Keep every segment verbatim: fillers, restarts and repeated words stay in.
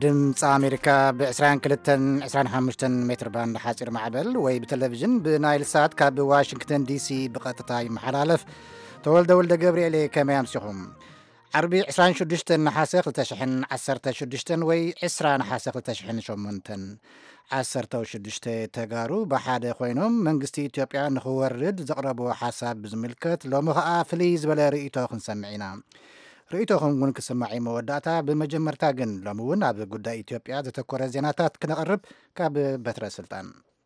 ድምፂ ኣሜሪካ ብ22 25 ሜትር ባንድ ሓፂር ማዕበል ወይ ብቴሌቪዥን ብናይል ሳት ካብ ዋሽንግተን ዲሲ ብቐጥታ ይመሓላለፍ። ተወልደ ወልደ ገብርኤል ከመይ ኣምሲኹም? ዓርቢ عشرين وستة نحاسة خلتشحن عشرة شدشتن وي عشرة نحاسة خلتشحن شمونتن عشرة وشدشتة تجارو بحادة خوينهم منجستي إثيوبيا نخورد زقربوا حساب بزملكت لو مخا فليز بلا رئيتو خنسمعينا رئيتوهم ون كسمعي موداتا بمجمرتا جن لمون عبد قدا إثيوبيا تتكور زيناتات كنقرب كاب بتر سلطان.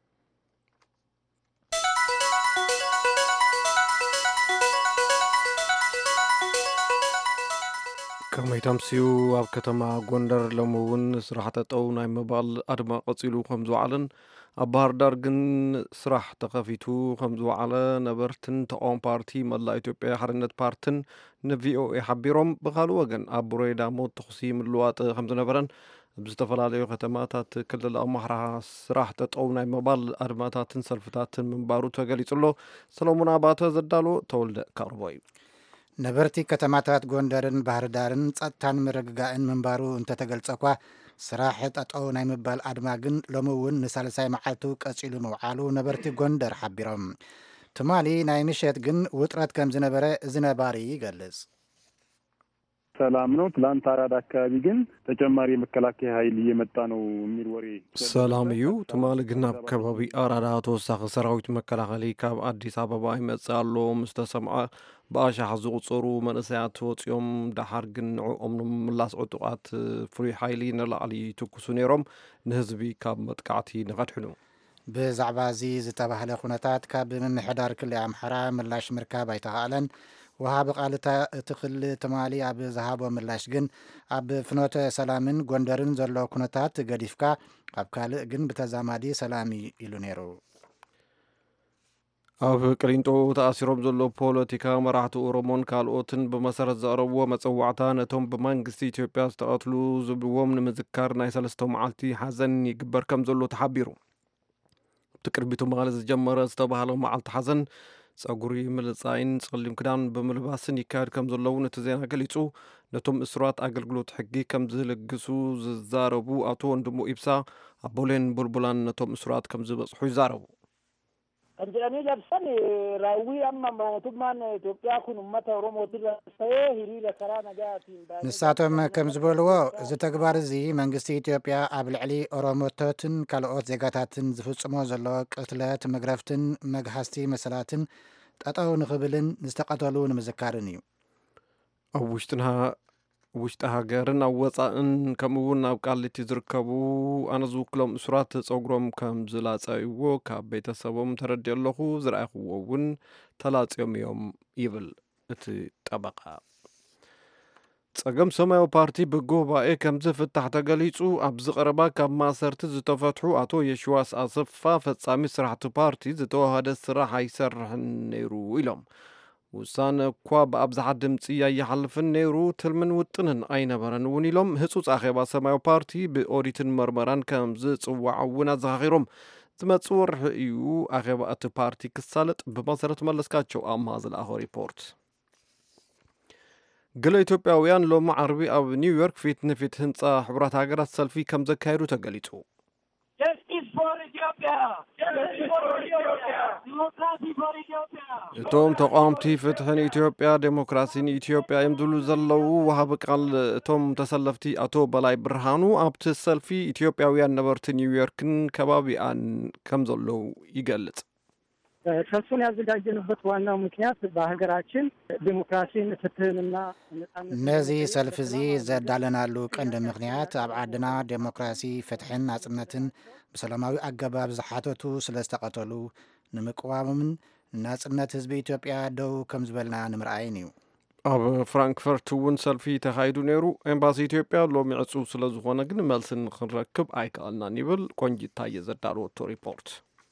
كما يتمسيو أب كتما غوندر لمون سراحة أو ناي مبال أدما قصيلو خمزو علن أبهار دارجن سراح تخفيتو خمزو على نبرتن تقوم بارتي ملا إثيوبيا حرنت بارتن نفي أو إحبيرهم بخالو وجن أبو ريدا موت تقسيم اللوات خمزو نبرن بستفل عليه ختماتات كل الأمحرها سراح تقوم ناي مبال أدماتات سلفتات من بارو تقالي تلو سلامنا باتا زدالو تولد كاربوي ነበርቲ ከተማታት ጎንደርን ባህር ዳርን ጸጥታን ምርግጋእን ምንባሩ እንተተገልጸኳ ስራሕ ጠጠው ናይ ምባል ኣድማ ግን ሎሚ እውን ንሳልሳይ መዓልቱ ቀጺሉ ምውዓሉ ነበርቲ ጎንደር ሓቢሮም። ትማሊ ናይ ምሸት ግን ውጥረት ከም ዝነበረ ዝነባሪ ይገልጽ። ሰላም ነው። ትላንት አራዳ አካባቢ ግን ተጨማሪ የመከላከያ ኃይል እየመጣ ነው የሚል ወሬ ሰላም እዩ። ትማሊ ግን ኣብ ከባቢ አራዳ ተወሳኺ ሰራዊት መከላኸሊ ካብ አዲስ አበባ ይመጽእ ኣሎ ምስ ተሰምዐ ብኣሻሕ ዝቁፀሩ መንእሰያት ወፂኦም ዳሓር ግን ንዕኦም ንምምላስ ዕጡቃት ፍሉይ ሓይሊ ንላዕሊ ይትኩሱ ነይሮም ንህዝቢ ካብ መጥቃዕቲ ንቐድሕኑ። ብዛዕባ እዚ ዝተባህለ ኩነታት ካብ ምምሕዳር ክልል ኣምሓራ ምላሽ ምርካብ ኣይተኻእለን። ወሃቢ ቃልታ እቲ ክልል ትማሊ ኣብ ዝሃቦ ምላሽ ግን ኣብ ፍኖተ ሰላምን ጎንደርን ዘሎ ኩነታት ገዲፍካ ኣብ ካልእ ግን ብተዛማዲ ሰላም ኢሉ ነይሩ። ኣብ ቅሊንጦ ተኣሲሮም ዘሎ ፖለቲካ መራሕቲ ኦሮሞን ካልኦትን ብመሰረት ዘቕረብዎ መፀዋዕታ ነቶም ብመንግስቲ ኢትዮጵያ ዝተቐትሉ ዝብልዎም ንምዝካር ናይ ሰለስተ መዓልቲ ሓዘን ይግበር ከም ዘሎ ተሓቢሩ። ኣብቲ ቅድሚቱ መቐለ ዝጀመረ ዝተባህለ መዓልቲ ሓዘን ፀጉሪ ምልፃይን ፀሊም ክዳን ብምልባስን ይካየድ ከም ዘሎ እውን እቲ ዜና ገሊፁ ነቶም እስራት ኣገልግሎት ሕጊ ከም ዝልግሱ ዝዛረቡ ኣቶ ወንድሙ ኢብሳ ኣቦሌን ቡልቡላን ነቶም እስራት ከም ዝበፅሑ ይዛረቡ። Anjani labsan rawi amma mootummaan Itoophiyaa kun uummata Oromootirra ta'ee hiriira karaa nagaatiin ንሳቶም ከም ዝበልዎ እዚ ተግባር እዚ መንግስቲ ኢትዮጵያ ኣብ ልዕሊ ኦሮሞቶትን ካልኦት ዜጋታትን ዝፍጽሞ ዘሎ ቅትለት መግረፍትን መግሃስቲ መሰላትን ጠጠው ንኽብልን ዝተቐተሉ ንምዝካርን እዩ። ኣብ ውሽጥና ውሽጢ ሃገርን ኣብ ወፃእን ከምኡውን ኣብ ቃሊቲ ዝርከቡ ኣነ ዝውክሎም እስራት ፀጉሮም ከም ዝላፀይዎ ካብ ቤተሰቦም ተረዲእ ኣለኹ ዝረኣይኽዎ እውን ተላፅዮም እዮም ይብል እቲ ጠበቃ። ፀገም ሰማያዊ ፓርቲ ብጉባኤ ከም ዝፍታሕ ተገሊጹ ኣብ ዝቐረባ ካብ ማእሰርቲ ዝተፈትሑ ኣቶ የሽዋስ ኣሰፋ ፈጻሚ ስራሕቲ ፓርቲ ዝተዋሃደ ስራሕ ኣይሰርሕን ነይሩ ኢሎም ውሳነ እኳ ብኣብዝሓ ድምፂ ኣይሓልፍን ነይሩ ትልምን ውጥንን ኣይነበረን እውን ኢሎም ህፁፅ ኣኼባ ሰማያዊ ፓርቲ ብኦዲትን መርመራን ከም ዝፅዋዕ እውን ኣዘኻኺሮም። ዝመፅእ ወርሒ እዩ ኣኼባ እቲ ፓርቲ ክሳለጥ ብመሰረት መለስካቸው ኣማ ዝለኣኾ ሪፖርት። ገለ ኢትዮጵያውያን ሎሚ ዓርቢ ኣብ ኒውዮርክ ፊት ንፊት ህንፃ ሕቡራት ሃገራት ሰልፊ ከም ዘካየዱ ተገሊጹ። እቶም ተቃውምቲ ፍትሕን ኢትዮጵያ ዴሞክራሲን ኢትዮጵያ እዮም ዝብሉ ዘለው ወሃቢ ቃል እቶም ተሰለፍቲ ኣቶ በላይ ብርሃኑ ኣብቲ ሰልፊ ኢትዮጵያውያን ነበርቲ ኒውዮርክን ከባቢኣን ከም ዘለው ይገልጽ። ሰልፉን ያዘጋጀንበት ዋናው ምክንያት በሀገራችን ዴሞክራሲን ፍትህንና ነዚ ሰልፍ እዚ ዘዳለናሉ ቀንዲ ምክንያት ኣብ ዓድና ዴሞክራሲ ፍትሕን ናጽነትን ብሰላማዊ ኣገባብ ዝሓተቱ ስለ ዝተቐተሉ ንምቅዋምን ናጽነት ህዝቢ ኢትዮጵያ ደው ከም ዝበልና ንምርኣይን እዩ። ኣብ ፍራንክፈርት እውን ሰልፊ ተኻይዱ ነይሩ። ኤምባሲ ኢትዮጵያ ሎሚ ዕፁብ ስለ ዝኾነ ግን መልስን ክንረክብ ኣይከኣልናን ይብል ቆንጂት ታየ ዘዳለወቶ ሪፖርት።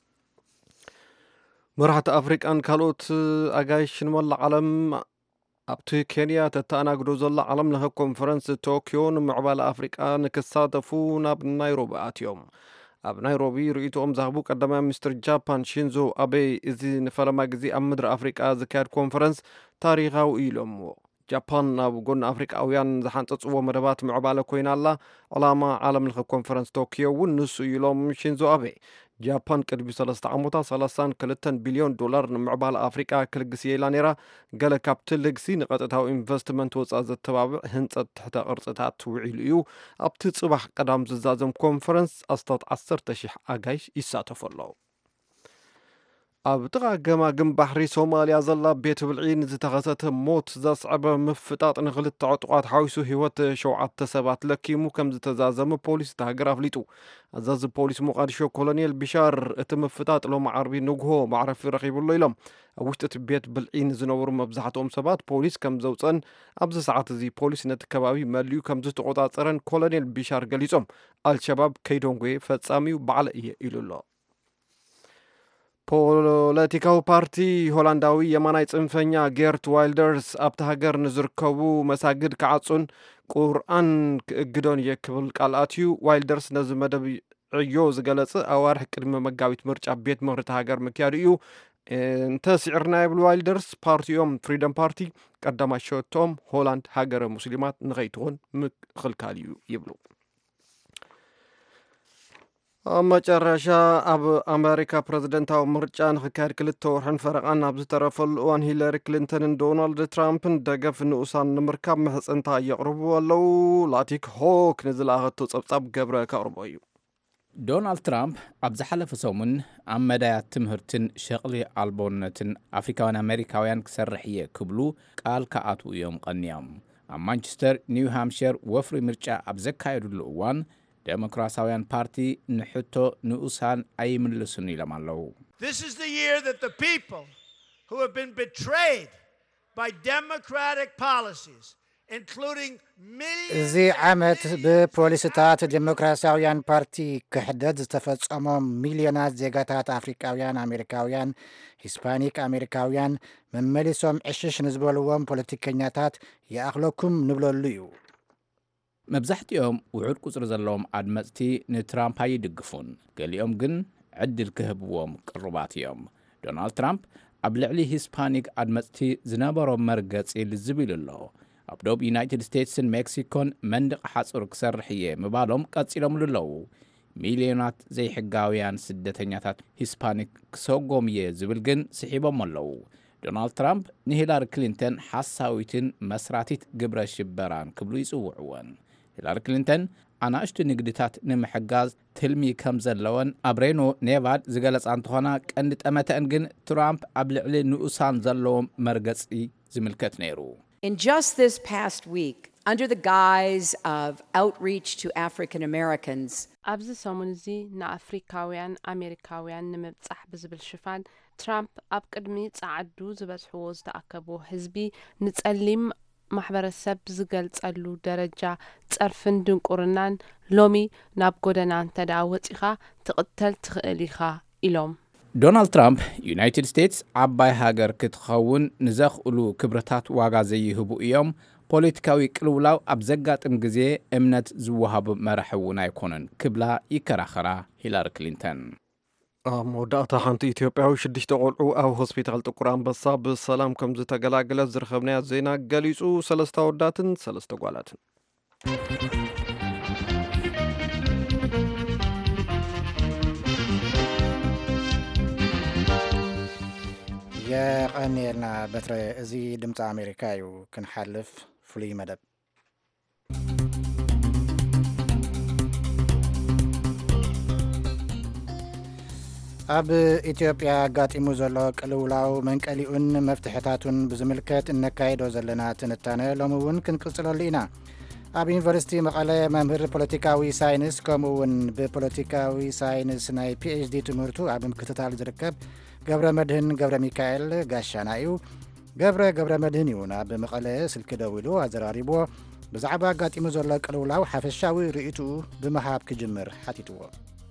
መራሕቲ ኣፍሪቃን ካልኦት ኣጋይሽን መላእ ዓለም ኣብቲ ኬንያ ተተኣናግዶ ዘላ ዓለም ለኸ ኮንፈረንስ ቶኪዮ ንምዕባለ ኣፍሪቃ ንክሳተፉ ናብ ናይሮቢ ኣትዮም። ኣብ ናይሮቢ ርእይቶኦም ዝሃቡ ቀዳማይ ሚኒስትር ጃፓን ሺንዞ ኣቤ እዚ ንፈለማ ግዜ ኣብ ምድሪ ኣፍሪቃ ዝካየድ ኮንፈረንስ ታሪኻዊ ኢሎምዎ ጃፓን ናብ ጎን ኣፍሪቃውያን ዝሓንፀፅዎ መደባት ምዕባለ ኮይና ኣላ ዕላማ ዓለም ለኸ ኮንፈረንስ ቶኪዮ እውን ንሱ ኢሎም ሽንዞ ኣቤ ጃፓን ቅድሚ ሰለስተ ዓመታት ሰላሳን ክልተን ቢልዮን ዶላር ንምዕባለ ኣፍሪቃ ክልግስ ኢላ ነይራ ገለ ካብቲ ልግሲ ንቐጥታዊ ኢንቨስትመንት ወፃእ ዘተባብዕ ህንፀት ትሕተ ቅርፅታት ውዒሉ እዩ ኣብቲ ፅባሕ ቀዳም ዝዛዘም ኮንፈረንስ ኣስታት ዓሰርተ ሽሕ ኣጋይሽ ይሳተፉ ኣለዉ ኣብ ጥቓ ገማግም ባሕሪ ሶማልያ ዘላ ቤት ብልዒ ንዝተኸሰተ ሞት ዘስዕበ ምፍጣጥ ንኽልተ ዕጡቓት ሓዊሱ ህይወት ሸውዓተ ሰባት ለኪሙ ከም ዝተዛዘመ ፖሊስ እቲ ሃገር ኣፍሊጡ ኣዛዚ ፖሊስ ሞቃዲሾ ኮሎኔል ቢሻር እቲ ምፍጣጥ ሎሚ ዓርቢ ንግሆ ማዕረፊ ረኺቡሎ ኢሎም ኣብ ውሽጢ እቲ ቤት ብልዒ ዝነብሩ መብዛሕትኦም ሰባት ፖሊስ ከም ዘውፀን ኣብዚ ሰዓት እዚ ፖሊስ ነቲ ከባቢ መልዩ ከም ዝተቆፃፀረን ኮሎኔል ቢሻር ገሊፆም ኣልሸባብ ከይዶንጎ ፈጻሚው በዓለ እየ ኢሉ ኣሎ ፖለቲካዊ ፓርቲ ሆላንዳዊ የማናይ ጽንፈኛ ጌርት ዋይልደርስ ኣብቲ ሃገር ንዝርከቡ መሳግድ ክዓጹን ቁርኣን ክእግዶን እየ ክብል ቃል ኣትዩ ዋይልደርስ ነዚ መደብ ዕዮ ዝገለጸ ኣዋርሒ ቅድሚ መጋቢት ምርጫ ቤት ምኽሪ ሃገር ምክያዱ እዩ እንተስዒርና ይብል ዋይልደርስ ፓርቲኦም ፍሪደም ፓርቲ ቀዳማይ ሸቶም ሆላንድ ሃገረ ሙስሊማት ንኸይትኾን ምክልካል እዩ ይብሉ ኣብ መጨረሻ ኣብ ኣሜሪካ ፕረዚደንታዊ ምርጫ ንኽካየድ ክልተ ወርሕን ፈረቓን ኣብ ዝተረፈሉ እዋን ሂለሪ ክሊንተንን ዶናልድ ትራምፕን ደገፍ ንኡሳን ንምርካብ መሕፅንታ የቕርቡ ኣለዉ ላቲክ ሆክ ንዝለኣኸቶ ጸብጻብ ገብረ ከቕርቦ እዩ ዶናልድ ትራምፕ ኣብ ዝሓለፈ ሰሙን ኣብ መዳያት ትምህርትን ሸቕሊ ኣልቦነትን ኣፍሪካውያን ኣሜሪካውያን ክሰርሕ እየ ክብሉ ቃል ከኣትዉ እዮም ቀኒዮም ኣብ ማንቸስተር ኒው ሃምፕሸር ወፍሪ ምርጫ ኣብ ዘካየድሉ እዋን ዴሞክራሲያውያን ፓርቲ ንሕቶ ንኡሳን ኣይምልሱን ኢሎም ኣለዉ This is the year that the people who have been betrayed by democratic policies including millions እዚ ዓመት ብፖሊስታት ዴሞክራሲያውያን ፓርቲ ክሕደት ዝተፈጸሞም ሚልዮናት ዜጋታት ኣፍሪካውያን ኣሜሪካውያን ሂስፓኒክ ኣሜሪካውያን መመሊሶም ዕሽሽ ንዝበልዎም ፖለቲከኛታት ይኣኽለኩም ንብለሉ እዩ መብዛሕትኦም ውዑድ ቁፅሪ ዘለዎም ኣድመፅቲ ንትራምፕ ኣይድግፉን ገሊኦም ግን ዕድል ክህብዎም ቅሩባት እዮም ዶናልድ ትራምፕ ኣብ ልዕሊ ሂስፓኒክ ኣድመፅቲ ዝነበሮም መርገፂ ልዝብ ኢሉ ኣሎ ኣብ ደቡብ ዩናይትድ ስቴትስን ሜክሲኮን መንደቕ ሓፁር ክሰርሕ እየ ምባሎም ቀፂሎምሉ ኣለዉ ሚልዮናት ዘይሕጋውያን ስደተኛታት ሂስፓኒክ ክሰጎም እየ ዝብል ግን ስሒቦም ኣለዉ ዶናልድ ትራምፕ ንሂላሪ ክሊንተን ሓሳዊትን መስራቲት ግብረ ሽበራን ክብሉ ይጽውዕዎን ሂላሪ ክሊንተን ኣናእሽቱ ንግድታት ንምሕጋዝ ትልሚ ከም ዘለወን ኣብ ሬኖ ኔቫድ ዝገለጻ እንተኾና ቀንዲ ጠመተአን ግን ትራምፕ ኣብ ልዕሊ ንኡሳን ዘለዎም መርገፂ ዝምልከት ነይሩ In just this past week, under the guise of outreach to African Americans, ኣብዚ ሰሙን እዚ ንኣፍሪካውያን ኣሜሪካውያን ንምብጻሕ ብዝብል ሽፋን ትራምፕ ኣብ ቅድሚ ጻዕዱ ዝበዝሕዎ ዝተኣከቦ ህዝቢ ንጸሊም ማሕበረሰብ ዝገልጸሉ ደረጃ ጸርፍን ድንቁርናን ሎሚ ናብ ጎደና እንተዳ ወፂኻ ትቕተል ትኽእል ኢኻ ኢሎም ዶናልድ ትራምፕ ዩናይትድ ስቴትስ ዓባይ ሃገር ክትኸውን ንዘኽእሉ ክብረታት ዋጋ ዘይህቡ እዮም ፖለቲካዊ ቅልውላው ኣብ ዘጋጥም ግዜ እምነት ዝወሃቡ መራሒ እውን ኣይኮኑን ክብላ ይከራኸራ ሂላሪ ክሊንተን ኣብ መወዳእታ ሓንቲ ኢትዮጵያዊ ሽዱሽተ ቆልዑ ኣብ ሆስፒታል ጥቁር ኣንበሳ ብሰላም ከም ዝተገላገለ ዝረኸብናዮ ዜና ገሊጹ ሰለስተ ኣወዳትን ሰለስተ ጓላትን የቀኒልና በትረ እዚ ድምፂ ኣሜሪካ እዩ ክንሓልፍ ፍሉይ መደብ ኣብ ኢትዮጵያ ኣጋጢሙ ዘሎ ቅልውላው መንቀሊኡን መፍትሕታቱን ብዝምልከት እነካይዶ ዘለና ትንታነ ሎሚ እውን ክንቅጽለሉ ኢና ኣብ ዩኒቨርሲቲ መቐለ መምህር ፖለቲካዊ ሳይንስ ከምኡውን ብፖለቲካዊ ሳይንስ ናይ ፒኤችዲ ትምህርቱ ኣብ ምክትታል ዝርከብ ገብረ መድህን ገብረ ሚካኤል ጋሻና እዩ ገብረ ገብረ መድህን እዩ ናብ መቐለ ስልኪ ደው ኢሉ ኣዘራሪብዎ ብዛዕባ ኣጋጢሙ ዘሎ ቅልውላው ሓፈሻዊ ርእይቱ ብምሃብ ክጅምር ሓቲትዎ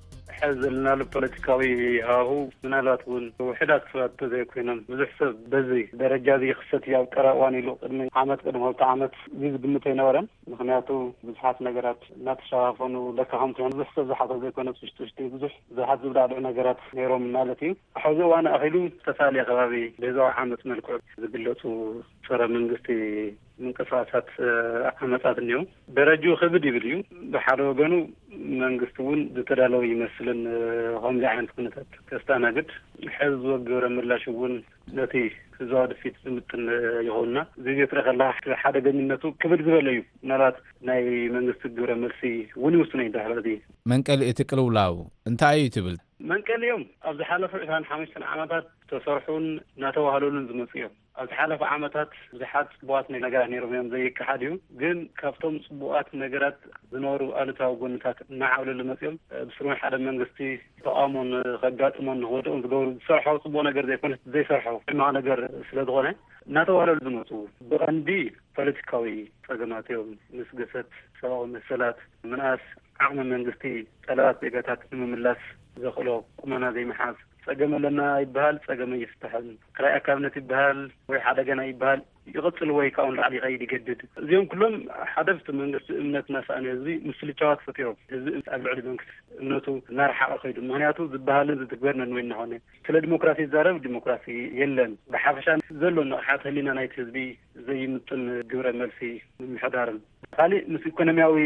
حزلنا البوليتيكاوي هاهو من الاتون وحدات فات زي كنا بزحسب بزي درجة ذي خصت يا قراواني لو قدمي عامت قدم هلت عامت زيز قمتين ورم مخنياتو بزحات نقرات ناتشافون لكهم تون بزحسب زحات زي كنا بسشتشتي بزح زحات زبداد نقرات نيروم مالتي حوزي وانا أخيلو تسالي غبابي بيزو عامت ملكو زبلوتو صار من قستي من قصاصات عامتات اليوم درجو خبدي بديو بحالو وقنو من قستون بتدالو يمثلن هم لعن كنتات كستاناقد حزب وقور ملاشون نتي زواد فيت متن يهولنا زي يترخ الله حدا قنينتو كبر زباليو نرات ناي من قست وقور مرسي ونوسني دهلا دي من قال اتقلو لاو انت اي تبل من قال يوم ابز حالف عشان حمشتن عامتات تصرحون ناتوهالون زمصيو از حالف عامتات زحات بوات نغرا نيرم زي كحاديو ግን ካብቶም ጽቡቃት ነገራት ዝኖሩ አሉታው ጎንታት ናዓውለ ለመጽዮም ብስሩን ሓደ መንግስቲ ተአሞን ከጋጥሞን ወደውን ዝገብሩ ዝሰርሐው ጽቡቅ ነገር ዘይኮነ ዘይሰርሐው እና ነገር ስለዝኾነ ናተዋለሉ ዝመጹ ብቀንዲ ፖለቲካዊ ጸገማትዮም ምስገሰት ሰው መሰላት ምናስ ዓቅሚ መንግስቲ ጠላት ዜጋታት ንምምላስ ዘኽሎ ቁመና ዘይመሓዝ ጸገመ ለና ይባል ጸገመ ይፍታል ክራይ አካብነት ይባል ወይ ሓደገና ይባል يغطل ويكاون على غير يجدد زيهم كلهم حدثت من امنتنا سانه زي مسلچات فتيرو قبل عدد منك انتو نار حق خيد مهنياتو زبالن زتكبرنا وين هون كل ديمقراطي زارب ديمقراطي يلن بحافشان زلو نحات هلينا نايت حزبي زي متن جبره ملسي محدارن خالي مس ايكونومياوي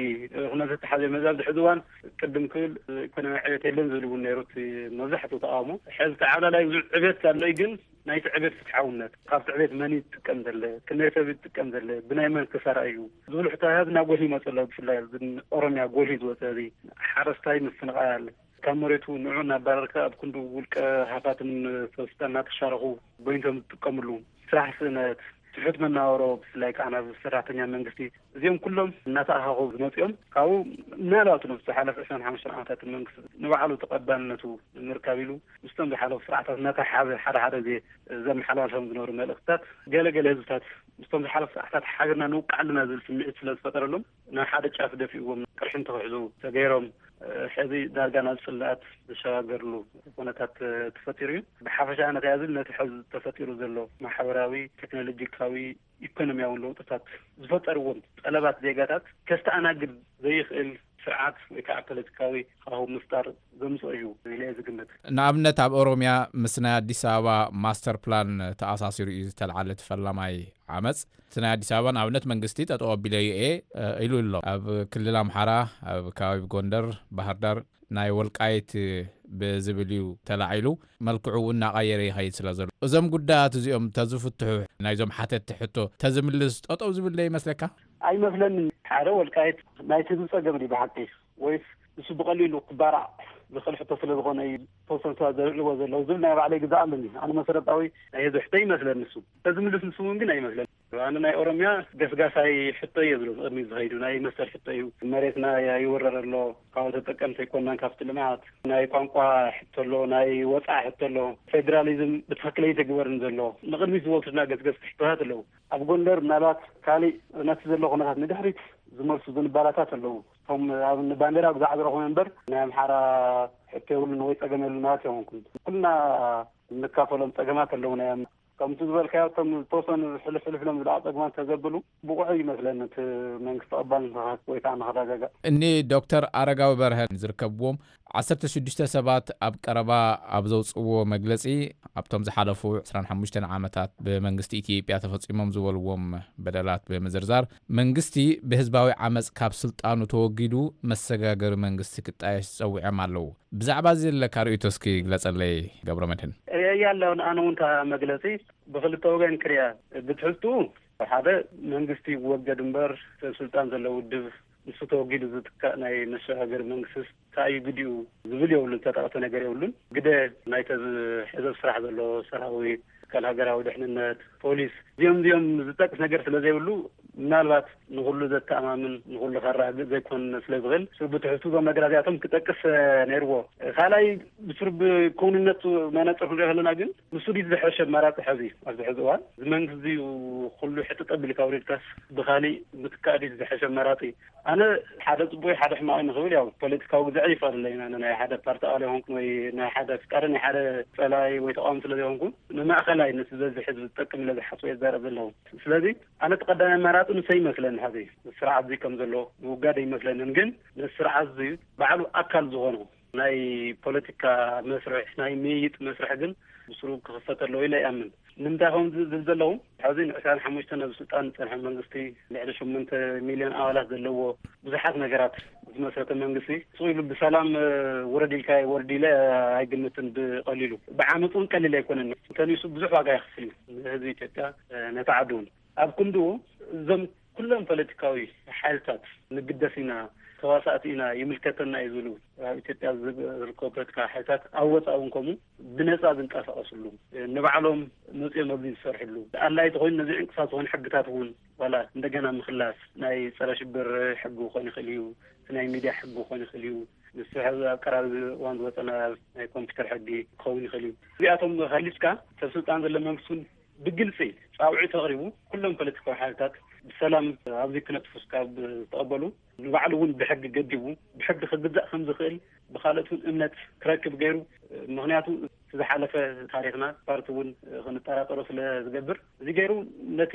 هنا تتحدى مزاب حزوان قدم كل ايكونومي حيات يلن زلو نيروت مزحته طعامه حزب تعالى لا يزل عبيت كان لا يجن نايت عبيت تحاولنا قابت عبيت ماني تكم ذل كنا يثبت تكم ذل بناء من كسر أيو زول حتى هذا نقولي مثلا في الله أورميا قولي دوت هذه حرستاي من السنغال كاموريتو نوعنا بركة بكون بقول كحفات من فستانات الشرقو بينهم تكملون ساح سنة تحط من أوروب لايك أنا بسرعتني من قصتي زيهم كلهم الناس أخاهم بنوتهم أو نالات نفس حالة عشان حمش عاتات من قص نوعلو تقبلنتو نركبيلو مستمر حالة سرعة ناس حاجة حاجة حاجة زي زي حلالهم بنور ملقطات جال جال هزتات مستمر حالة سرعة حاجنا نوقع لنا زي في ثلاث فترة لهم نا حدا شاف ده فيهم كرشين تخرجوا تغيرهم حذي دارجان الصلات بشاغر له ونتات تفطيري بحفشه انا تازل نتحز تفطيرو زلو محوراوي تكنولوجيكاوي ايكونومياوي لوطات زفطرون طلبات زيغاتات كستاناغد زي خل سرعات وكا بوليتيكاوي هاو مستار زمصو ايو لي زغمت نابنت اب اوروميا مسنا اديس ابا ماستر بلان تاساسير يتلعلت فلماي عمص سنا اديس ابا نابنت منغستي تطوبيلي اي ايلو لو اب كلل امحرا اب كاوي غوندر بحردار ناي ولقايت بزبليو تلعيلو ملكعو እና قايري هاي سلازل ازم ጉዳያት እዚኦም ተዝፍትሑ ናይዞም ሓተት ትሕቶ ተዝምልስ ጠጠው ዝብል ይመስለካ اي مثلا حاره ولقايت نايت ዝጸገም ዲ بحقي ويس እሱ بقليل كبارع بخل حتى سلا زغون اي توصل تازل وزلو زلنا عليه جزاء مني انا مسرطاوي اي زحتي مثلا نسو تزملس نسو ግን አይመስለን انا ناي اورميا ገስጋሳይ حتى يزلو እርሚ ዝሄዱ ናይ መሰል حتى መሬትና ይወረረሎ ካው ተጠቀምተ ይኮናን ካፍት ልማት ናይ ቋንቋ حتى ሎ ናይ ወጣ حتى ሎ ፌደራሊዝም በትክክል ይተግበርን ዘሎ ንቅድሚ ዝወልትና ገስገስ حتى ሎ ኣብ ጎንደር ምናልባት ካሊ ነፍስ ዘሎ ኾነታት ንድሕሪት ዝመልሱ ዝንባላታት ኣለው هم أبن باندرا بزعج رقم منبر نعم حرا حتى يقولون هو يتقدم للناس يوم كنت كلنا نكافلهم تقدمات اللون يوم كم تزبل كياتهم توصل حلف حلف لهم بالعطاء تقدمات تزبلوا بقعي مثلا من استقبال ويتعنا هذا إني دكتور أرجاو برهن زركبوم عصرت شدشت سبات أب قربا أبزوج ومجلسي أبتم زحلفو عشرين حمشتن عامتات بمنجستي إثيوبيا تفصيل مزول وم بدلات بمزرزار منجستي بهزباوي عمز كاب سلطان وتوجدو مسجاجر منجستي كتايش سوي عملو بزعبازي لكاريوتوسكي جلس اللي قبل متن يلا أنا وأنت مجلسي بخلي توجين كريا بتحسوا هذا منجستي وجد مبر سلطان زلوا الدف نستوجد زتكنا نشاجر منجس تاي فيديو فيديو اللي تتعطى نجار يقولون قدر نايت حزب سرح زلوا سراوي كالهجرة ودحنا بوليس يوم يوم زتك نجار سلزي يقولوا ምናልባት ንሁሉ ዘተኣማምን ንሁሉ ከራግጥ ዘይኮን ስለዝብል ስርብትሕቱ ዞም ነገራትያቶም ክጠቅስ ነይርዎ ካልኣይ ብስርብ ኮውንነቱ መነፅር ክንሪኦ ከለና ግን ንሱዲ ዝሕሸ መራፂ ሕዚ ኣብዚ ሕዚ እዋን መንግስቲ ኩሉ ሕጥጥ ኣቢልካ ውሪድካስ ብካሊእ ምትካእዲ ዝሕሸ መራፂ ኣነ ሓደ ፅቡቅ ሓደ ሕማቅ ንኽብል ያው ፖለቲካዊ ግዝዕ ይፈርለይና ናይ ሓደ ፓርቲ ኣባል ይኹንኩ ወይ ናይ ሓደ ፍቃሪ ናይ ሓደ ፀላይ ወይ ተቃዋሚ ስለ ዘይኮንኩ ንማእኸላይ ነቲ ዝበዝሕ ህዝቢ ዝጠቅም ኢለ ዝሓስቦ እየ ዝዛረብ ዘለኹ ስለዚ ኣነ ተቀዳማይ መራፂ ንሰ ይመስለኒ ሕዚ ስርዓት እዚ ከም ዘሎ ውጋደ ይመስለንን ግን ንስርዓት እዚ ባዕሉ ኣካል ዝኾኑ ናይ ፖለቲካ መስርሕ ናይ ምይይጥ መስርሕ ግን ብስሩ ክኽፈት ኣለዎ ኢለ ይኣምን ንምንታይ ከም ዝብል ዘለዉ ሕዚ ንዕስራን ሓሙሽተን ኣብ ስልጣን ፀንሐ መንግስቲ ልዕሊ ሸሞንተ ሚልዮን ኣባላት ዘለዎ ብዙሓት ነገራት ዝመሰረተ መንግስቲ ስኢሉ ብሰላም ወረድ ኢልካ ወርዲ ኢለ ኣይግምትን ብቀሊሉ ብዓመፁ እውን ቀሊል ኣይኮነን ተኒሱ ብዙሕ ዋጋ ይኽፍል እዩ ንህዝቢ ኢትዮጵያ ነቲ ዓዲ እውን ኣብ ክንዱ እዞም ኩሎም ፖለቲካዊ ሓይልታት ንግደስ ኢና ተዋሳእቲ ኢና ይምልከተና እዩ ዝብሉ ኣብ ኢትዮጵያ ዝርከቡ ፖለቲካዊ ሓይልታት ኣብ ወፃኢ እውን ከምኡ ብነፃ ዝንቀሳቀስሉ ንባዕሎም መፅኦም ኣብዚ ዝሰርሕሉ ኣድላይቲ ኮይኑ ነዚ ዕንቅፋት ዝኾኑ ሕግታት እውን ዋላ እንደገና ምክላስ ናይ ፀረ ሽብር ሕጊ ክኾን ይኽእል እዩ ናይ ሚድያ ሕጊ ክኾን ይኽእል እዩ ንስ ሕዚ ኣብ ቀራቢ እዋን ዝወፀና ናይ ኮምፒተር ሕጊ ክኸውን ይኽእል እዩ እዚኣቶም ሃሊፅካ ሰብ ስልጣን ዘሎ መንግስቲ እውን ብግልፂ ፃውዒ ተቕሪቡ ኩሎም ፖለቲካዊ ሓይልታት ብሰላም ኣብዚ ክነጥፉስ ካብ ተቐበሉ ንባዕሉ እውን ብሕጊ ገዲቡ ብሕጊ ክግዛእ ከም ዝኽእል ብካልኦት እውን እምነት ክረክብ ገይሩ ምክንያቱ ዝሓለፈ ታሪክና ፓርቲ እውን ክንጠራጠሮ ስለ ዝገብር እዚ ገይሩ ነቲ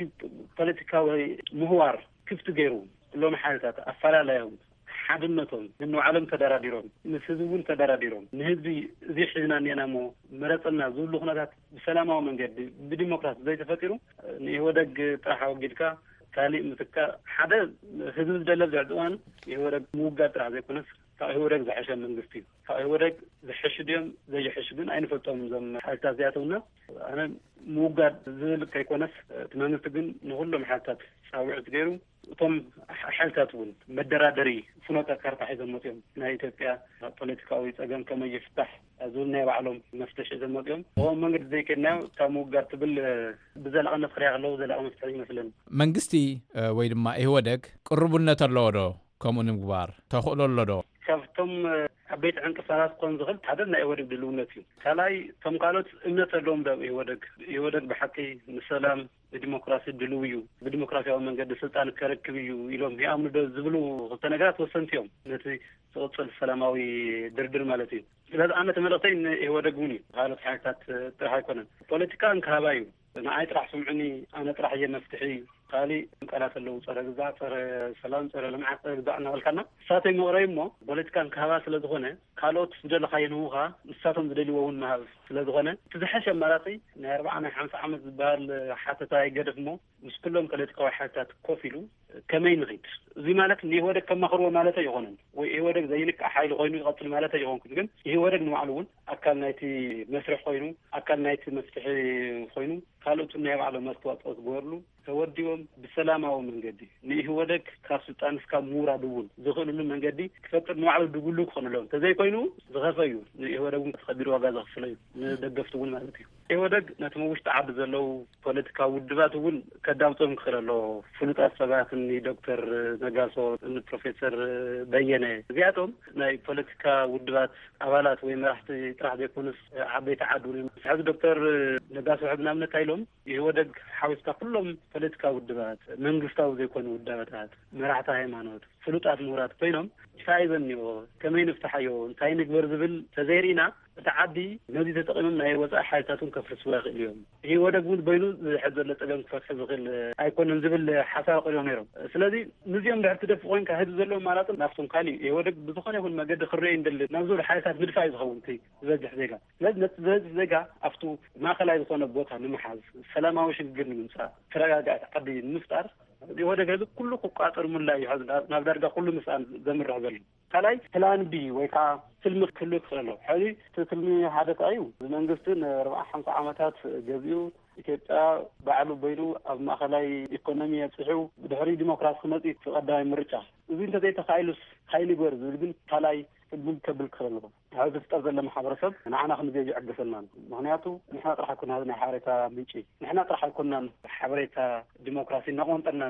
ፖለቲካዊ ምህዋር ክፍቲ ገይሩ ኩሎም ሓይልታት ኣፈላለዮም ሓድነቶም ንባዕሎም ተደራዲሮም ምስ ህዝቢ እውን ተደራዲሮም ንህዝቢ እዚ ሕዝና እኒአና ሞ መረፅና ዝብሉ ኩነታት ብሰላማዊ መንገዲ ብዲሞክራሲ ዘይተፈጢሩ ንኢህወደግ ጥራሕ ወጊድካ ካሊእ ምትካ ሓደ ህዝቢ ዝደለብ ዝዕድ እዋን ኢህወደግ ምውጋድ ጥራሕ ዘይኮነስ ካብ ኢህወደግ ዝሐሸ መንግስቲ እዩ ካብ ኢህወደግ ዝሕሽ ድዮም ዘይሕሽ ግን ኣይንፈልጦም እዞም ሓይልታት እዚኣቶምና ኣነ ምውጋድ ዝብል ከይኮነስ እቲ መንግስቲ ግን ንኩሎም ሓይልታት ፃውዒት ገይሩ እቶም ሓይልታት እውን መደራደሪ ፍኖተ ካርታ ሒዞም መፅኦም ናይ ኢትዮጵያ ፖለቲካዊ ፀገም ከመይ ይፍታሕ ዝብል ናይ ባዕሎም መፍትሒ ሒዞም መፅኦም እዎም መንገዲ ዘይከድናዮ ካብ ምውጋድ ትብል ብዘላቕነት ክሪኣ ከለዉ ዘላቕ መፍትሒ ይመስለኒ መንግስቲ ወይ ድማ ኢህወደግ ቅርቡነት ኣለዎ ዶ ከምኡ ንምግባር ተኽእሎ ኣሎ ዶ ካብቶም ዓበይቲ ዕንቅፋታት ክኾን ዝኽእል ሓደ ናይ ኢህወደግ ድልውነት እዩ ካልኣይቶም ካልኦት እምነት ኣለዎም ዶ ኢህወደግ ኢህወደግ ብሓቂ ንሰላም ብዲሞክራሲ ድልው እዩ ብዲሞክራሲያዊ መንገዲ ስልጣን ከረክብ እዩ ኢሎም ይኣምኑ ዶ ዝብሉ ክልተ ነገራት ወሰንቲ እዮም ነቲ ዝቕፅል ሰላማዊ ድርድር ማለት እዩ ስለዚ ኣነ ተመልእኽተይ ንኢህወደግ እውን እዩ ካልኦት ሓይልታት ጥራሕ ኣይኮነን ፖለቲካ እንከሃባ እዩ ንዓይ ጥራሕ ስምዑኒ ኣነ ጥራሕ እየ መፍትሒ ካሊእ ቃላት ኣለዉ ፀረ ግዛዕ ፀረ ሰላም ፀረ ልምዓት ፀረ ግዛዕ እናበልካና ንሳተይ መቕረይ እሞ ፖለቲካ እንከሃባ ስለ ዝኾነ ካልኦት ዝደለኻዮ ንህቡኻ ንሳቶም ዝደልይዎ እውን መሃብ ስለ ዝኾነ እቲ ዝሓሸ ኣማራፂ ናይ ኣርባዓ ናይ ሓምሳ ዓመት ዝበሃል ሓተታ ይገድፍ እሞ ምስ ኩሎም ፖለቲካዊ ሓይልታት ኮፍ ኢሉ ከመይ ንኽድ እዚ ማለት ንኢህወደግ ከማኽርዎ ማለት ኣይኮነን ወይ ኢህወደግ ዘይንክዕ ሓይሊ ኮይኑ ይቐፅል ማለት ኣይኮንኩን ግን ኢህወደግ ንባዕሉ እውን ኣካል ናይቲ መስርሕ ኮይኑ ኣካል ናይቲ መፍትሒ ኮይኑ ካልኦት ናይ ባዕሎም ኣስተዋፅኦ ዝገበርሉ ተወዲቦም ብሰላማዊ መንገዲ ንኢህወደግ ካብ ስልጣን እስካብ ምውራድ እውን ዝኽእልሉ መንገዲ ክፈጥር ንባዕሉ ድጉሉ ክኾንሎም ተዘይኮይኑ ዝኸፈ እዩ ንኢህወደግ እውን ተኸቢሩ ዋጋ ዘኽፍሎ እዩ ንደገፍቲ እውን ማለት እዩ ኢህወደግ ነቲ ውሽጢ ዓዲ ዘለው ፖለቲካዊ ውድባት እውን ከዳምፆም ክኽእል ኣሎ ፍሉጣት ሰባት ኒ ዶክተር ነጋሶ ፕሮፌሰር በየነ እዚኣቶም ናይ ፖለቲካ ውድባት ኣባላት ወይ መራሕቲ ጥራሕ ዘይኮኑስ ዓበይቲ ዓዲ እውን ሕዚ ዶክተር ነጋሶ ሕዚ ንኣብነት ኢሎም ኢህወደግ ሓዊስካ ኩሎም ፖለቲካዊ ውድባት መንግስታዊ ዘይኮኑ ውድባታት መራሕቲ ሃይማኖት ፍሉጣት ምሁራት ኮይኖም ፋይዘኒዎ ከመይ ንፍታሓዮ እንታይ ንግበር ዝብል ተዘይርኢና እቲ ዓዲ ነዚ ተጠቒሞም ናይ ወፃኢ ሓይልታትን ከፍርስዎ ይኽእል እዮም ኢህወደግ እውን በይኑ ዝሕዝ ዘሎ ፀገም ክፈትሒ ዝኽእል ኣይኮነን ዝብል ሓሳብ ቀሪቦም ነይሮም ስለዚ ንዚኦም ድሕር ትደፊ ኮይንካ ህዝቢ ዘለዎ ማለት ናብቶም ካሊእ ኢህወደግ ብዝኾነ ይኹን መገዲ ክርአ ይንደሊ ናብ ዝብሉ ሓይልታት ምድፋእ እዩ ዝኸውን እቲ ዝበዝሕ ዜጋ ስለዚ ነቲ ዝበዝሕ ዜጋ ኣብቱ ማእኸላይ ዝኾነ ቦታ ንምሓዝ ሰላማዊ ሽግግር ንምምፃእ ተረጋጋእቲ ዓዲ ንምፍጣር ኢህወደግ ህዝቢ ኩሉ ክቋፀር ሙላ እዩ ሕዚ ናብ ዳርጋ ኩሉ ምስኣን ዘምርሕ ዘሎ ካልኣይ ፕላን ቢ ወይ ከዓ ትልሚ ክህሉ ይኽእል ኣሎ ሕዚ እቲ ትልሚ ሓደ እንታይ እዩ መንግስቲ ንኣርባዓ ሓምሳ ዓመታት ገዚኡ ኢትዮጵያ ባዕሉ በይኑ ኣብ ማእኸላይ ኢኮኖሚ የፅሑ ብድሕሪ ዲሞክራሲ ክመፅእ ቀዳማይ ምርጫ እዚ እንተዘይተኻኢሉስ ሓይሊ ይግበር ዝብል ግን ካልኣይ ትልሚ ከብል ክኽእል ኣሎ ኣብዚ ዝፍጠር ዘሎ ማሕበረሰብ ንዓና ክንገዝ ይዕገሰልና ምክንያቱ ንሕና ጥራሕ ኣይኮና ናይ ሓበሬታ ምንጪ ንሕና ጥራሕ ኣይኮናን ሓበሬታ ዲሞክራሲ እናቆንጠና ነው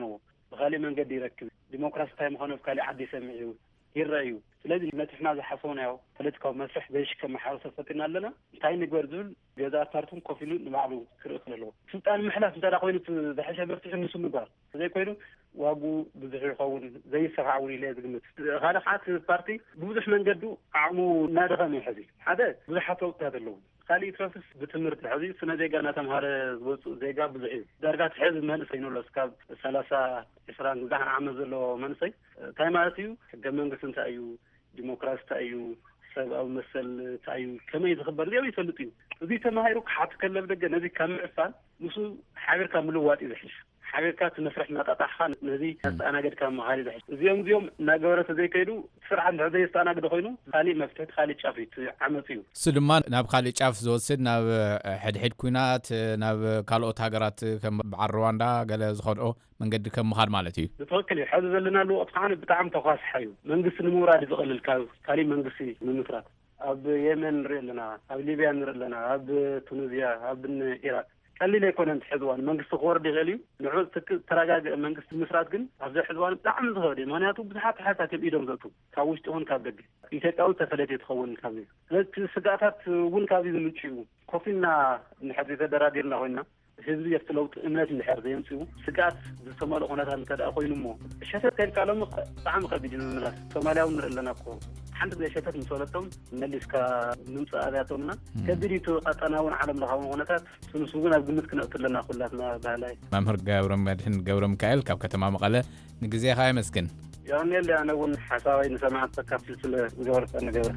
بخالي من قد يركب ديمقراطية تايم خانو بخالي عدي سمعيو يرأيو ስለዚህ ነትሕና ዝሓፈውና ያው ፖለቲካዊ መስርሕ በሽ ከም ማሕበረሰብ ፈጢና ኣለና እንታይ ንግበር ዝብል ገዛ ፓርቱን ኮፍ ኢሉ ንባዕሉ ክርኢ ከለዎ ስልጣን ምሕላፍ እንተዳ ኮይኑ ዝሓሸ መፍትሒ ንሱ ምግባር ዘይ ኮይኑ ዋጉ ብዙሕ ይኸውን ዘይሰፋዕ እውን ኢለ ዝግምት ካልእ ሓት ፓርቲ ብብዙሕ መንገዱ ዓቕሙ እናደኸመ ይሕዚ ሓደ ብዙሓት ወቅታት ኣለዉ ካልእ ትረፍስ ብትምህርቲ ሕዚ ስነ ዜጋ እናተምሃረ ዝወፅእ ዜጋ ብዙሕ እዩ ዳርጋ ትሕዝ መንእሰይ ንብሎ እስካብ ሰላሳ ዕስራን ዝሓን ዓመት ዘለዎ መንእሰይ እንታይ ማለት እዩ ሕገ መንግስቲ እንታይ እዩ ዲሞክራሲ ታዩ ሰብአዊ መሰል ታዩ ከመይ ዝኽበር ሊዮ ይፈልጥ እዩ እዚ ተማሂሩ ክሓት ከለብ ደገ ነዚ ከም ምዕፋን ንሱ ሓቢርካ ምልዋጥ ይዝሕሽ ሓቢርካ ትመስርሕ ማጣጣሕኻ ነዚ ኣስተኣናገድካ መሃሪ ዝሕሽ እዚኦም እዚኦም እናገበረ ተዘይከይዱ ስርዓት ንሕዘይ ኣስተኣናግደ ኮይኑ ካልእ መፍትሒ ካልእ ጫፍ ዓመፅ እዩ እሱ ድማ ናብ ካልእ ጫፍ ዝወስድ ናብ ሕድሕድ ኩናት ናብ ካልኦት ሃገራት ከም በዓል ሩዋንዳ ገለ ዝኸድኦ መንገዲ ከም ምኻድ ማለት እዩ ብትክክል እዩ ሕዚ ዘለናሉ ወቅት ከዓ ብጣዕሚ ተኳስሓ እዩ መንግስቲ ንምውራድ ዝቐልል ካብ ካልእ መንግስቲ ንምስራት ኣብ የመን ንርኢ ኣለና ኣብ ሊብያ ንርኢ ኣለና ኣብ ቱኒዝያ ኣብ ኢራቅ ቀሊል ኣይኮነን ሕዝዋን መንግስቲ ክወርድ ይኽእል እዩ ንዑ ተረጋግአ መንግስቲ ምስራት ግን ኣብዚ ሕዝዋን ብጣዕሚ ዝኸበደ እዩ ምክንያቱ ብዙሓት ሓሳብ ኢዶም ዘእቱ ካብ ውሽጢ ይኹን ካብ ደገ ኢትዮጵያዊ ተፈለጥ ትኸውን ካብዚ ስለዚ ስጋኣታት እውን ካብዚ ዝምንጩ እዩ ኮፍ ኢልና ንሕዚ ተደራዲርና ኮይና ህዝቢ የፍትለውጥ እምነት እንድሕር ዘየምፅኡ ስጋኣት ዝተመልኦ ኩነታት እንተደኣ ኮይኑ እሞ ሸተት ከልካሎም ብጣዕሚ ከቢድ እዩ ንምምላስ ሶማልያዊ ንርኢ ኣለና እኮ ሓንቲ ግዜ ሸተት ምስ ወለቶም መሊስካ ንምፅእ ኣብያቶምና ከቢድ እዩ ቀጠናውን ዓለም ለኻውን ኩነታት ንሱ ግን ኣብ ግምት ክነእቱ ኣለና ኩላትና ባህላይ መምህር ገብረ መድህን ገብረ ሚካኤል ካብ ከተማ መቐለ ንግዜኻ ይመስግን ያኔል ኣነ እውን ሓሳባይ ንሰማዓት ተካፍል ስለ ዝገበርካ ንገብረ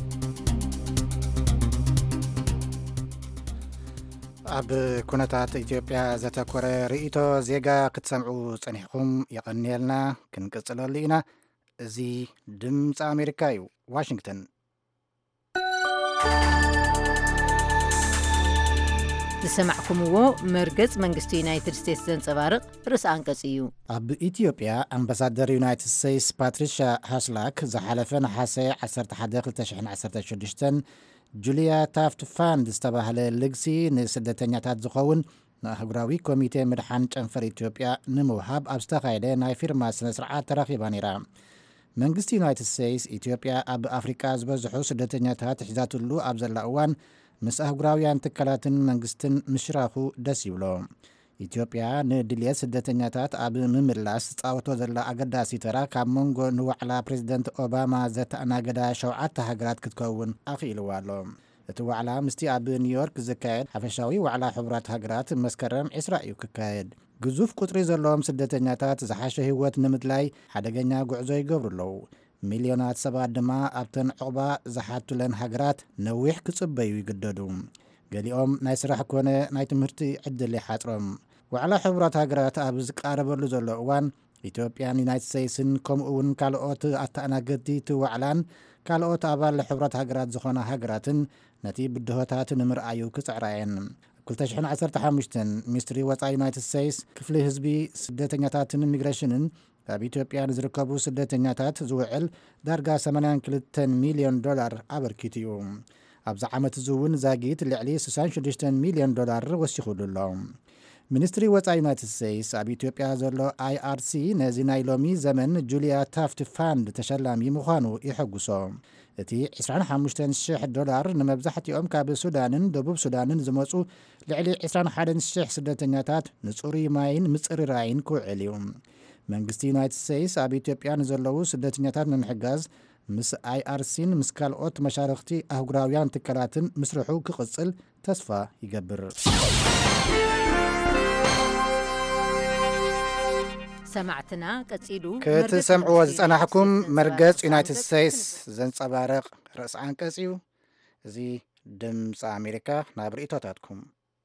ኣብ ኩነታት ኢትዮጵያ ዘተኮረ ርእይቶ ዜጋ ክትሰምዑ ፀኒሕኩም የቐኒየልና ክንቅፅለሉ ኢና እዚ ድምፂ ኣሜሪካ እዩ ዋሽንግተን ዝሰማዕኩምዎ መርገጽ መንግስቲ ዩናይትድ ስቴትስ ዘንጸባርቕ ርእሲ አንቀጽ እዩ ኣብ ኢትዮጵያ ኣምባሳደር ዩናይትድ ስቴትስ ፓትሪሻ ሃስላክ ዝሓለፈ ነሓሴ ዓሰርተ ሓደ ክልተ ሽሕን ዓሰርተ ሽዱሽተን ጁልያ ታፍት ፋንድ ዝተባህለ ልግሲ ንስደተኛታት ዝኸውን ንኣህጉራዊ ኮሚቴ ምድሓን ጨንፈር ኢትዮጵያ ንምውሃብ ኣብ ዝተኻየደ ናይ ፊርማ ስነ ስርዓት ተረኺባ ነይራ መንግስቲ ዩናይትድ ስቴትስ ኢትዮጵያ ኣብ ኣፍሪቃ ዝበዝሑ ስደተኛታት ሒዛትሉ ኣብ ዘላ እዋን ምስ ኣህጉራውያን ትካላትን መንግስትን ምሽራኹ ደስ ይብሎ ኢትዮጵያ ንድልየት ስደተኛታት ኣብ ምምላስ ፃወቶ ዘላ ኣገዳሲ ተራ ካብ መንጎ ንዋዕላ ፕሬዚደንት ኦባማ ዘተኣናገዳ ሸውዓተ ሃገራት ክትከውን ኣኽኢልዋ ኣሎ እቲ ዋዕላ ምስቲ ኣብ ኒውዮርክ ዝካየድ ሓፈሻዊ ዋዕላ ሕቡራት ሃገራት መስከረም ዒስራ እዩ ክካየድ ግዙፍ ቁጥሪ ዘለዎም ስደተኛታት ዝሓሸ ህይወት ንምድላይ ሓደገኛ ጉዕዞ ይገብሩ ኣለዉ ሚልዮናት ሰባት ድማ ኣብተን ዕቑባ ዝሓቱለን ሃገራት ነዊሕ ክጽበዩ ይግደዱ ገሊኦም ናይ ስራሕ ኮነ ናይ ትምህርቲ ዕድል ይሓጥሮም ዋዕላ ሕቡራት ሃገራት ኣብ ዝቃረበሉ ዘሎ እዋን ኢትዮጵያን ዩናይትድ ስቴትስን ከምኡውን ካልኦት ኣተኣናገድቲ እቲ ዋዕላን ካልኦት ኣባል ሕቡራት ሃገራት ዝኾና ሃገራትን ነቲ ብድሆታት ንምርኣዩ ክፅዕራየን ክልተ ሽሕን ዓሰርተ ሓሙሽተ ሚኒስትሪ ወፃኢ ዩናይትድ ስቴትስ ክፍሊ ህዝቢ ስደተኛታትን ኢሚግሬሽንን ኣብ ኢትዮጵያ ንዝርከቡ ስደተኛታት ዝውዕል ዳርጋ ሰማንያ ክልተ ሚልዮን ዶላር ኣበርኪት እዩ ኣብዚ ዓመት እዚ እውን ዛጊት ልዕሊ ስድሳ ሽዱሽተ ሚልዮን ዶላር ወሲኹሉ ኣሎ ሚኒስትሪ ወፃኢ ዩናይትድ ስቴትስ ኣብ ኢትዮጵያ ዘሎ ኣይ ኣር ሲ ነዚ ናይ ሎሚ ዘመን ጁልያ ታፍት ፋንድ ተሸላሚ ምዃኑ ይሐጉሶ እቲ ዒስራ ሓሙሽተ ሽሕ ዶላር ንመብዛሕትኦም ካብ ሱዳንን ደቡብ ሱዳንን ዝመፁ ልዕሊ ዒስራ ሓደ ሽሕ ስደተኛታት ንፁሩይ ማይን ምፅርራይን ክውዕል እዩ መንግስቲ ዩናይትድ ስቴትስ ኣብ ኢትዮጵያ ንዘለዉ ስደተኛታት ንምሕጋዝ ምስ ኣይ ኣር ሲን ምስ ካልኦት መሻርክቲ ኣህጉራውያን ትካላትን ምስርሑ ክቕፅል ተስፋ ይገብር ሰማዕትና ቀፂሉ ክትሰምዕዎ ዝፀናሕኩም መርገጽ ዩናይትድ ስቴትስ ዘንጸባርቕ ርእሲ አንቀጽ እዩ እዚ ድምፂ ኣሜሪካ ናብ ርእይቶታትኩም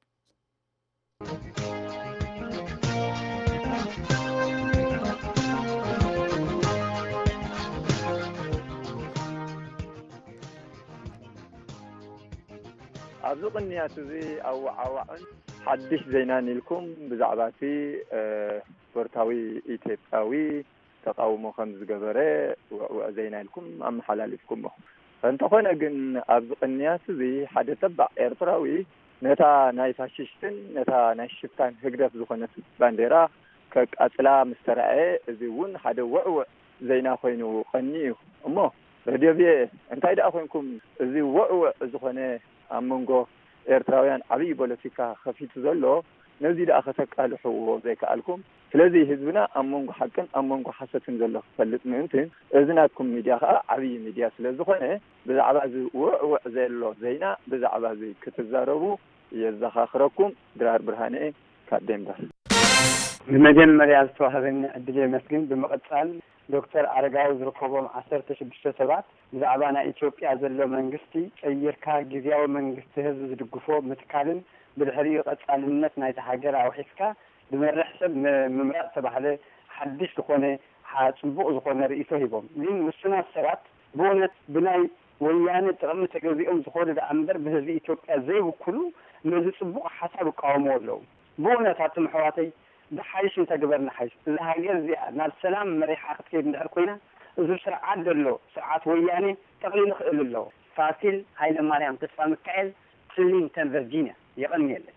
ኣብዚ ቅንያት እዚ ኣዋዓዋዕን ሓድሽ ዜና ንልኩም ብዛዕባ እቲ ስፖርታዊ ኢትዮጵያዊ ተቃውሞ ከም ዝገበረ ውዕውዕ ዜና ኢልኩም ኣመሓላሊፍኩም እንተኾነ ግን ኣብዚ ቅንያት እዚ ሓደ ተባዕ ኤርትራዊ ነታ ናይ ፋሽስትን ነታ ናይ ሽፍታን ህግደፍ ዝኾነት ባንዴራ ከቃጽላ ምስተራኤ እዚ እውን ሓደ ውዕውዕ ዜና ኮይኑ ቀኒ እዩ እሞ ረድዮብየ እንታይ ደኣ ኮይንኩም እዚ ውዕውዕ ዝኾነ ኣብ መንጎ ኤርትራውያን ዓብይ ፖለቲካ ከፊቱ ዘሎ ነዚ ደኣ ከተቃልሕዎ ዘይከኣልኩም ስለዚ ህዝብና ኣብ መንጎ ሓቅን ኣብ መንጎ ሓሰትን ዘሎ ክፈልጥ ምእንትን እዚ ናትኩም ሚድያ ከዓ ዓብይ ሚድያ ስለዝኾነ ብዛዕባ እዚ ውዕውዕ ዘሎ ዜና ብዛዕባ እዚ ክትዛረቡ የዘኻኽረኩም ድራር ብርሃነ ካብ ደንበር ብመጀመርያ ዝተዋህበኒ ዕድል የመስግን ብምቕጻል ዶክተር አረጋዊ ዝርከቦም ዓሰርተ ሽዱሽተ ሰባት ብዛዕባ ናይ ኢትዮጵያ ዘሎ መንግስቲ ቀይርካ ጊዜያዊ መንግስቲ ህዝቢ ዝድግፎ ምትካልን ብድሕሪኡ ቀጻልነት ናይቲ ሃገር ኣውሒስካ ብመርሕ ሰብ ምምራፅ ተባህለ ሓድሽ ዝኾነ ፅቡቅ ዝኾነ ርእይቶ ሂቦም ግን ውስናት ሰባት ብእውነት ብናይ ወያነ ጥቕሚ ተገዚኦም ዝኾኑ ዳ እምበር ብህዝቢ ኢትዮጵያ ዘይውክሉ ነዚ ፅቡቅ ሓሳብ ይቃወምዎ ኣለዉ ብእውነት ኣቶም ኣሕዋተይ ብሓይሽ እንተግበርና ሓይሽ እዚ ሃገር እዚኣ ናብ ሰላም መሪሓ ክትከይድ እንድሕር ኮይና እዚ ስርዓት ዘሎ ስርዓት ወያኔ ጠቕሊሉ ክእል ኣለዎ ፋሲል ሃይለማርያም ተስፋ ሚካኤል ክሊንተን ቨርጂንያ የቐኒየለን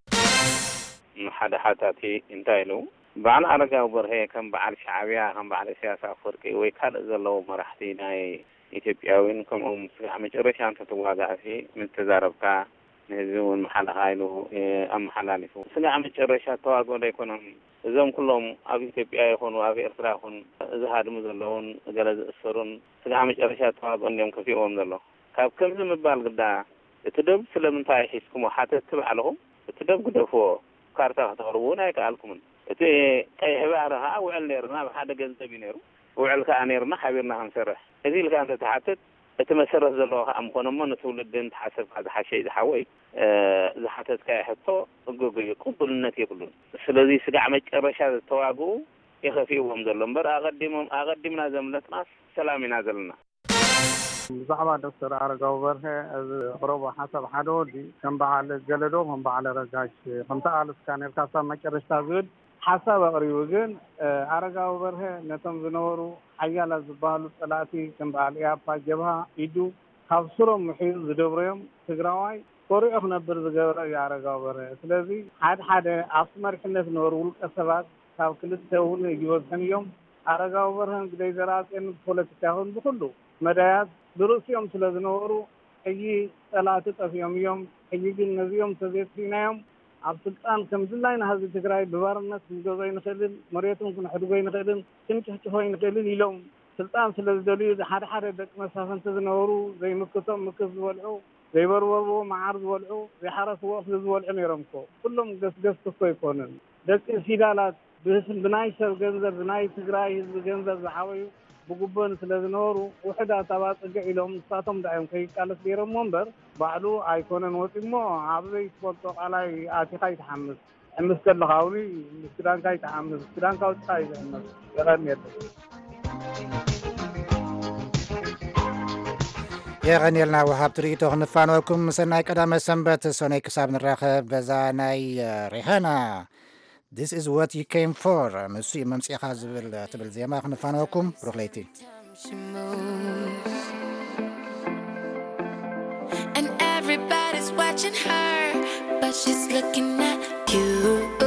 ሓደ ሓታቲ እንታይ ኢሉ በዓል ኣረጋዊ በርሄ ከም በዓል ሻዕብያ ከም በዓል ሲያሳ ፍርቂ ወይ ካልእ ዘለዎ መራሕቲ ናይ ኢትዮጵያዊን ከምኦም ስጋዕ መጨረሻ እንተተዋጋእሲ ምትዛረብካ ንህዝቢ እውን መሓላኻ ኢሉ ኣመሓላሊፉ ስጋዕ መጨረሻ ተዋግኦ ዘይኮነም እዞም ኩሎም ኣብ ኢትዮጵያ ይኹኑ ኣብ ኤርትራ ይኹን እዚ ሃድሙ ዘለውን ገለ ዝእሰሩን ስጋዕ መጨረሻ ተዋግኦ እንዲኦም ከፊኦም ዘሎ ካብ ከምዚ ምባል ግዳ እቲ ደብ ስለምንታይ ሒዝኩሞ ሓተት ትባዕለኹም እቲ ደብ ግደፍዎ ካርታ ከተቕርቡን ኣይከኣልኩምን እቲ ቀይሕ ባህሪ ከዓ ውዕል ነርና ብሓደ ገንዘብ እዩ ነይሩ ውዕል ከዓ ነርና ሓቢርና ክንሰርሕ እዚ ኢልካ እንተተሓትት እቲ መሰረት ዘለዎ ከዓ ምኾነሞ ንትውልድን ተሓሰብካ ዝሓሸ ዝሓወይ ዝሓተትካ ሕቶ እጎጎዩ ቅቡልነት የብሉን ስለዚ ስጋዕ መጨረሻ ዝተዋግኡ የኸፊእዎም ዘሎ እምበር ኣቐዲሞም ኣቐዲምና ዘምለጥናስ ሰላም ኢና ዘለና ብዛዕባ ዶክተር አረጋዊ በርሄ እዚ ቅረቦ ሓሳብ ሓደ ወዲ ከም በዓል ገለዶ ከም በዓል ረጋሽ ከም ተቃልስካ ነርካ ሳብ መጨረሻ ዝብል ሓሳብ ኣቕሪቡ ግን አረጋዊ በርሄ ነቶም ዝነበሩ ሓያላት ዝበሃሉ ፀላእቲ ከም በዓል ኢያፓ ጀብሃ ኢዱ ካብ ስሮም ምሒዙ ዝደብረዮም ትግራዋይ ኮሪኦ ክነብር ዝገበረ እዩ አረጋዊ በርሄ ስለዚ ሓደ ሓደ ኣብቲ መሪሕነት ዝነበሩ ውልቀ ሰባት ካብ ክልተ እውን ይወሰን እዮም አረጋዊ በርሄን ግደይ ዘራፅን ፖለቲካ ይኹን ብኩሉ መዳያት ብርእሲኦም ስለ ዝነበሩ ሕጂ ፀላእቲ ጠፊኦም እዮም ሕጂ ግን ነዚኦም ተዘይትሪናዮም ኣብ ስልጣን ከም ዝላይና ህዝቢ ትግራይ ብባርነት ክንገዞ ይንኽእልን መሬቱን ክንሕድጎ ይንኽእልን ክንጭሕጭሖ ይንኽእልን ኢሎም ስልጣን ስለ ዝደልዩ ሓደ ሓደ ደቂ መሳፍንቲ ዝነበሩ ዘይምክቶም ምክስ ዝበልዑ ዘይበርበርዎ መዓር ዝበልዑ ዘይሓረስዎ እኽሊ ዝበልዑ ነይሮም እኮ ኩሎም ገስገስቲ እኮ ይኮኑን ደቂ ፊዳላት ብናይ ሰብ ገንዘብ ብናይ ትግራይ ህዝቢ ገንዘብ ዝሓበዩ ብጉበን ስለ ዝነበሩ ውሕዳት ኣባፅግዕ ኢሎም ንሳቶም ዳዮም ከይቃለስ ገይሮሞ እምበር ባዕሉ ኣይኮነን ወፂሞ ኣብዘይ ትፈልጦ ቃላይ ኣቲኻ ይተሓምስ ሕምስ ከለኻ እውን ምስ ክዳንካ ይተሓምስ ክዳንካ ውፅካ እዩ ዝሕመስ የቐኒየለ የቐኒየልና ወሃብ ትርኢቶ ክንፋኖኩም ሰናይ ቀዳመ ሰንበት ሰነይ ክሳብ ንራኸብ በዛ ናይ ሪሃና This is what you came for. Monsieur Mamsiha ዝብል ትብል ዜማ ክንፋኖኩም ብሩኽ ለይቲ And everybody's watching her but she's looking at you